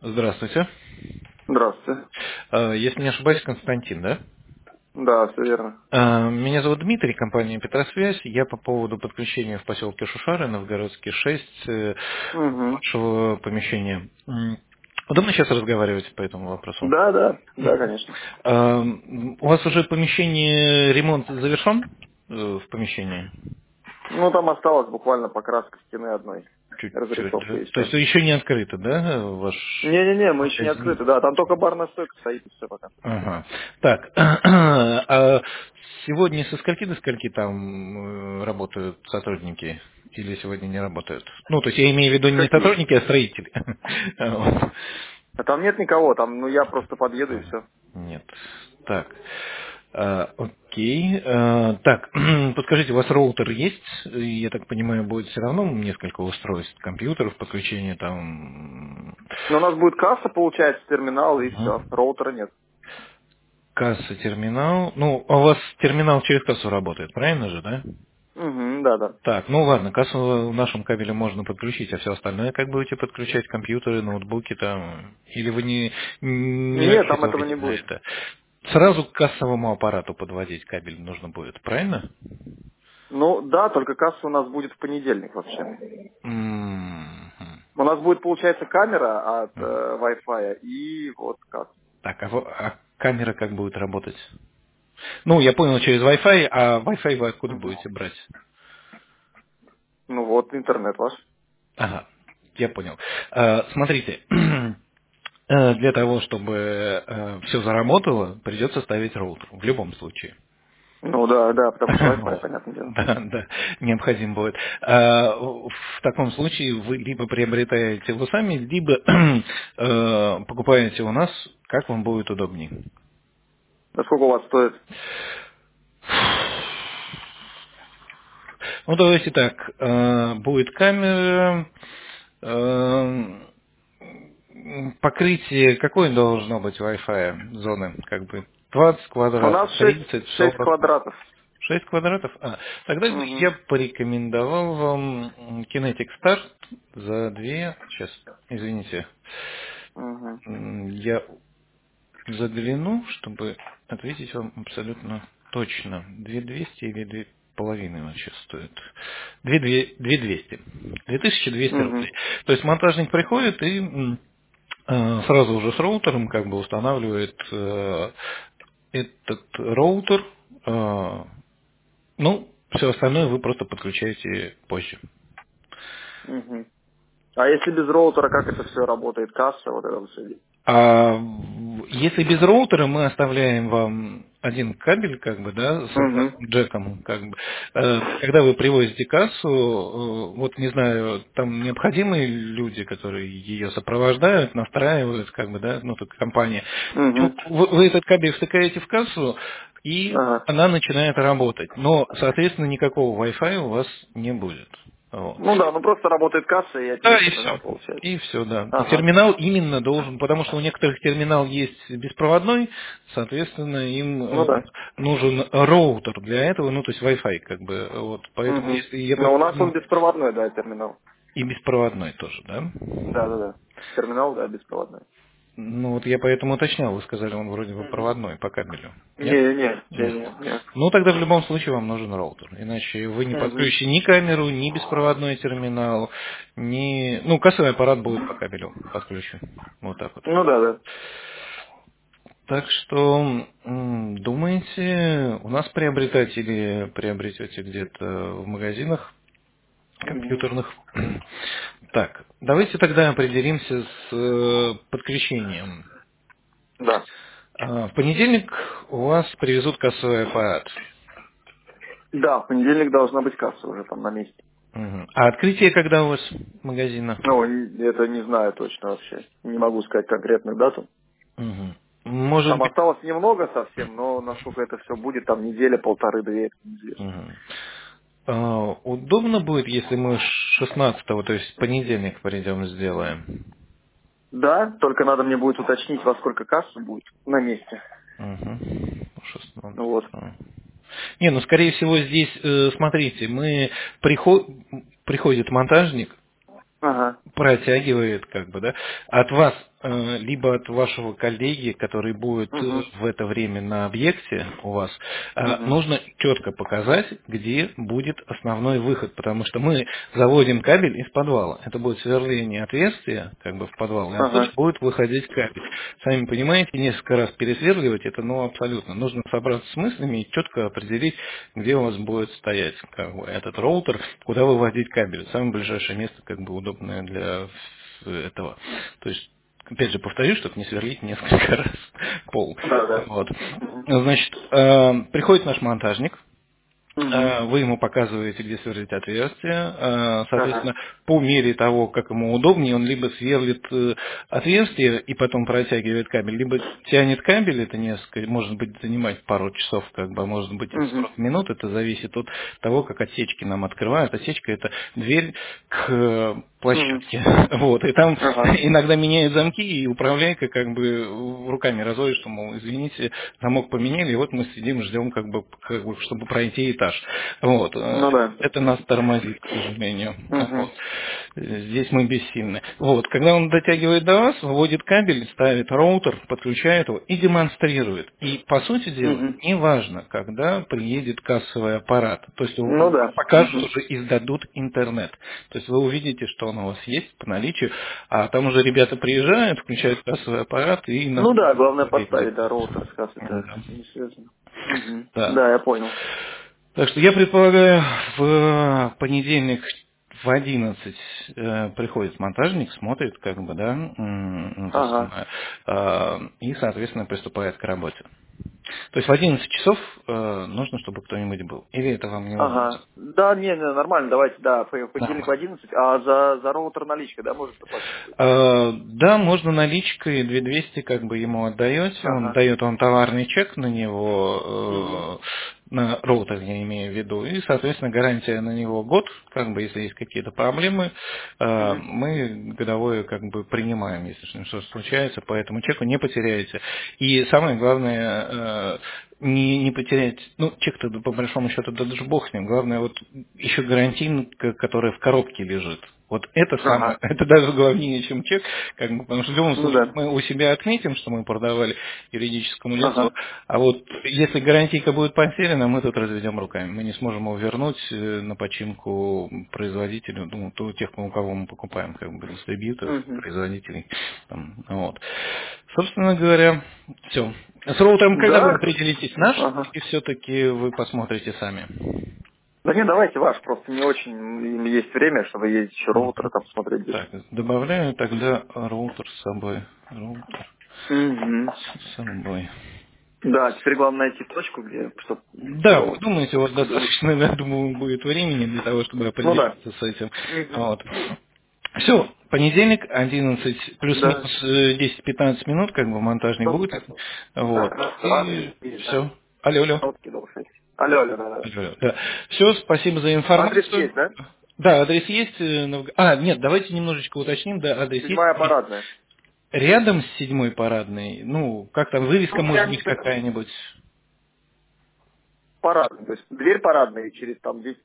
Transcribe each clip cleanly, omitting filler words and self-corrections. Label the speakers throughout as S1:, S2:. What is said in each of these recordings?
S1: Здравствуйте.
S2: Здравствуйте.
S1: Если не ошибаюсь, Константин, да?
S2: Да, все верно.
S1: Меня зовут Дмитрий, компания «Петросвязь». Я по поводу подключения в поселке Шушары, Новгородский 6,
S2: Угу.
S1: вашего помещения. Удобно сейчас разговаривать по этому вопросу?
S2: Да, да, да, конечно.
S1: У вас уже помещение, ремонт завершен в помещении?
S2: Ну, там осталось буквально покраска стены одной.
S1: Чуть-чуть,
S2: Разрисовка
S1: да?
S2: и
S1: То
S2: все.
S1: есть еще не открыто, да, ваш
S2: Не-не-не, мы еще не
S1: магазин?
S2: открыты, да. Там только барная стойка стоит и все пока.
S1: Ага. Так, а сегодня со скольки до скольки там работают сотрудники? Или сегодня не работают? Ну, то есть я имею в виду не
S2: Какие?
S1: сотрудники, а строители. Вот.
S2: А там нет никого, там, ну, я просто подъеду и все.
S1: Нет. Так. Окей. Так, подскажите, у вас роутер есть? Я так понимаю, будет все равно несколько устройств, компьютеров, подключение там.
S2: Но у нас будет касса, получается, терминал и
S1: Мгм.
S2: все. Роутера нет.
S1: Касса, терминал. Ну, а у вас терминал через кассу работает, правильно же, да?
S2: Угу, да, да.
S1: Так, ну ладно, кассу в нашем кабеле можно подключить, а все остальное как будете подключать? Компьютеры, ноутбуки там? Или вы не
S2: Нет, там этого
S1: рассчитываете
S2: не
S1: на
S2: будет.
S1: это? Сразу к кассовому аппарату подводить кабель нужно будет, правильно?
S2: Ну, да, только касса у нас будет в понедельник вообще.
S1: Мгм.
S2: У нас будет, получается, камера от Wi-Fi и вот касса.
S1: Так, а камера как будет работать? Ну, я понял, через Wi-Fi, а Wi-Fi вы откуда
S2: Мгм.
S1: будете брать?
S2: Ну вот, интернет ваш.
S1: Ага, я понял. Смотрите, для того, чтобы все заработало, придется ставить роутер в любом случае.
S2: Ну да, да, потому что Wi-Fi,
S1: Вот.
S2: понятное дело.
S1: Да, да, необходим будет. В таком случае вы либо приобретаете его сами, либо покупаете у нас, как вам будет удобнее.
S2: А сколько у вас стоит?
S1: Ну, давайте так, будет камера, покрытие, какое должно быть Wi-Fi зоны, как бы 20
S2: У нас
S1: квадратов,
S2: шесть
S1: 30,
S2: шесть
S1: 40.
S2: квадратов.
S1: 6 квадратов? Тогда бы
S2: Угу,
S1: я порекомендовал вам Kinetic Start за 2. Сейчас, извините.
S2: угу,
S1: Я загляну, чтобы ответить вам абсолютно точно. 2200 или 2,5 он сейчас стоит. 2200. 2200
S2: угу,
S1: рублей. То есть монтажник приходит и сразу уже с роутером как бы устанавливает этот роутер. Ну, все остальное вы просто подключаете позже.
S2: угу. А если без роутера, как это все работает? Касса, вот это вот все.
S1: Если без роутера мы оставляем вам один кабель, как бы, да, с
S2: Угу,
S1: джеком, как бы. Когда вы привозите кассу, вот не знаю, там необходимые люди, которые ее сопровождают, настраивают, как бы, да, ну, тут компания.
S2: угу.
S1: Вы этот кабель втыкаете в кассу, и
S2: Ага.
S1: она начинает работать. Но, соответственно, никакого Wi-Fi у вас не будет. Вот.
S2: Ну да, ну просто работает касса и от
S1: Да,
S2: нее
S1: и
S2: терминал
S1: все.
S2: получается.
S1: И все, да.
S2: Ага.
S1: Терминал именно должен, потому что у некоторых терминал есть беспроводной, соответственно, им
S2: Ну да.
S1: нужен роутер для этого, ну, то есть Wi-Fi, как бы, вот. Поэтому,
S2: Угу.
S1: если я
S2: Но у нас он
S1: бы
S2: беспроводной, да, терминал.
S1: и беспроводной тоже, да?
S2: Да, да, да. Терминал, да, беспроводной.
S1: Ну, вот я поэтому уточнял, вы сказали, он вроде бы
S2: Угу.
S1: проводной по кабелю. Нет?
S2: Не, не, не,
S1: Нет.
S2: не, не.
S1: Ну, тогда в любом случае вам нужен роутер. Иначе вы не
S2: Угу.
S1: подключите ни камеру, ни беспроводной терминал, ни... Ну, кассовый аппарат будет по кабелю подключен. Вот так вот.
S2: Ну да, да.
S1: Так что, думаете, у нас приобретать или приобретете где-то в магазинах
S2: Угу.
S1: компьютерных? Так, давайте тогда определимся с подключением.
S2: Да.
S1: В понедельник у вас привезут кассовый аппарат.
S2: Да, в понедельник должна быть касса уже там на месте.
S1: Мгм. А открытие когда у вас магазина?
S2: Ну, это не знаю точно вообще. Не могу сказать конкретную дату.
S1: Мгм. Может
S2: Там
S1: быть,
S2: осталось немного совсем, но насколько это все будет, там неделя, полторы-две, неизвестно.
S1: мгм. Удобно будет, если мы 16-го, то есть в понедельник придем и сделаем.
S2: Да, только надо мне будет уточнить, во сколько касса будет на месте.
S1: Угу.
S2: Вот.
S1: 16. Не, ну скорее всего здесь, смотрите, приходит монтажник,
S2: Ага.
S1: протягивает, как бы, да, от вас либо от вашего коллеги, который будет в это время на объекте у вас, нужно четко показать, где будет основной выход, потому что мы заводим кабель из подвала. Это будет сверление отверстия, как бы в подвал, и оттуда будет выходить кабель. Сами понимаете, несколько раз пересверливать, это абсолютно. Нужно собраться с мыслями и четко определить, где у вас будет стоять как бы, этот роутер, куда выводить кабель. Самое ближайшее место, как бы, удобное для этого. То есть, опять же, повторюсь, чтобы не сверлить несколько раз пол. Вот. Значит, приходит наш монтажник. Вы ему показываете, где сверлить отверстие. Соответственно, по мере того, как ему удобнее, он либо сверлит отверстие и потом протягивает кабель, либо тянет кабель, это несколько, может быть, занимать пару часов, как бы, может быть, 40 минут, это зависит от того, как отсечки нам открывают. Отсечка — это дверь к площадке. Вот, и там иногда меняют замки, и управляйка как бы руками разводит, что, мол, извините, замок поменяли, и вот мы сидим, ждем, как бы, чтобы пройти этаж. Вот. Это нас тормозит, к сожалению. Вот. Здесь мы бессильны. Вот. Когда он дотягивает до вас, выводит кабель, ставит роутер, подключает его и демонстрирует. И, по сути дела, неважно, когда приедет кассовый аппарат. То есть покажут уже и сдадут интернет. То есть вы увидите, что он у вас есть по наличию, а там уже ребята приезжают, включают кассовый аппарат и...
S2: главное поставить, роутер с кассой, это не связано. Да, я понял.
S1: Так что я предполагаю, в понедельник в 11 приходит монтажник, смотрит, как бы, да, и, соответственно, приступает к работе. То есть в 11 часов нужно, чтобы кто-нибудь был. Или это вам не важно?
S2: Да, нормально, давайте, в понедельник в 11, а за роутер наличкой, да, можно заплатить?
S1: Да, можно наличкой, 2200 как бы ему отдаете, он дает вам товарный чек на него, на роутер я имею в виду, и, соответственно, гарантия на него год, как бы, если есть какие-то проблемы, мы годовое как бы принимаем, если что-то случается, по этому чеку не потеряете. И самое главное, не потерять, чек-то по большому счету, да даже бог с ним, главное вот еще гарантийка, которая в коробке лежит. Вот это самое, это даже главнее, чем чек, как бы, потому что в любом случае мы у себя отметим, что мы продавали юридическому лицу, а вот если гарантийка будет потеряна, мы тут разведем руками, мы не сможем его вернуть на починку производителю, тех, у кого мы покупаем, как бы дистрибьюторов, производителей. Вот. Собственно говоря, все. С роутером когда вы определитесь, наш, и все-таки вы посмотрите сами?
S2: Да нет, давайте ваш, просто не очень есть время, чтобы ездить еще роутер, там смотреть.
S1: Так, добавляю тогда роутер с собой. Роутер с собой.
S2: Да, теперь главное найти точку, где...
S1: Да, вы думаете, у вас достаточно, я думаю, будет времени для того, чтобы определиться с этим. Вот. Все, понедельник, 11, плюс-минус 10-15 минут, как бы монтажник будет. Вот. И все. Алло.
S2: Алло,
S1: да. Все, спасибо за информацию.
S2: Адрес есть, да?
S1: Да, адрес есть. Нет, давайте немножечко уточним. Да, адрес есть.
S2: 7-я парадная.
S1: Рядом с 7-й парадной, как там, вывеска может быть какая-нибудь?
S2: Парадная, то есть дверь парадная через там 10.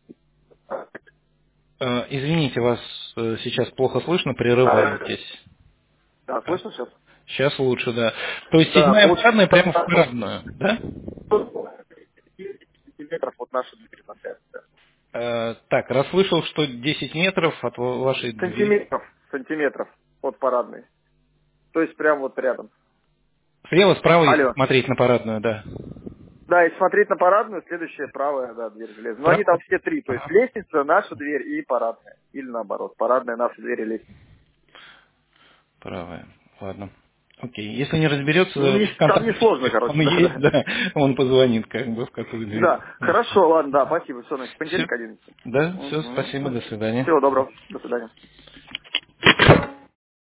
S1: Извините, вас сейчас плохо слышно, прерываетесь.
S2: Да, слышно сейчас?
S1: Сейчас лучше, да. То есть 7-я парадная прямо в парадную, да?
S2: Метров от нашей двери на 5.
S1: Так, расслышал, что 10 метров от вашей двери.
S2: Сантиметров от парадной. То есть прямо вот рядом.
S1: Слева, справа, если смотреть на парадную, да.
S2: Да, если смотреть на парадную, следующая правая, дверь железная. Но они там все три. То есть лестница, наша дверь и парадная. Или наоборот, парадная, наша дверь и лестница.
S1: Правая, ладно. Окей, если не разберется...
S2: Там не сложно, короче.
S1: Он есть, да, он позвонит как бы в какую дверь.
S2: Да, хорошо, ладно, спасибо. Все, значит, понедельник 11.
S1: Да, все, спасибо, до свидания.
S2: Всего доброго, до свидания.